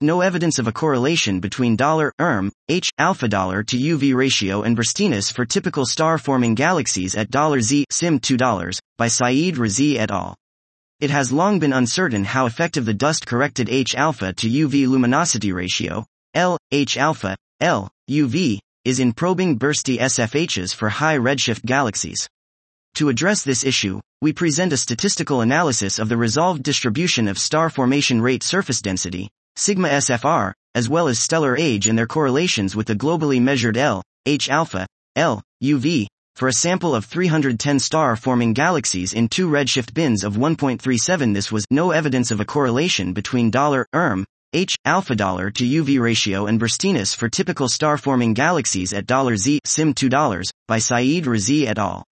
no evidence of a correlation between $H alpha to UV ratio and burstiness for typical star-forming galaxies at $Z Sim $2, by Saeed Razi et al. It has long been uncertain how effective the dust-corrected H alpha to UV luminosity ratio, H alpha, UV, is in probing bursty SFHs for high redshift galaxies. To address this issue, we present a statistical analysis of the resolved distribution of star formation rate surface density, sigma SFR, as well as stellar age and their correlations with the globally measured H alpha, UV, for a sample of 310 star-forming galaxies in two redshift bins of 1.37. This was no evidence of a correlation between H alpha to UV ratio and burstiness for typical star-forming galaxies at $Z Sim $2, by Saeed Razi et al.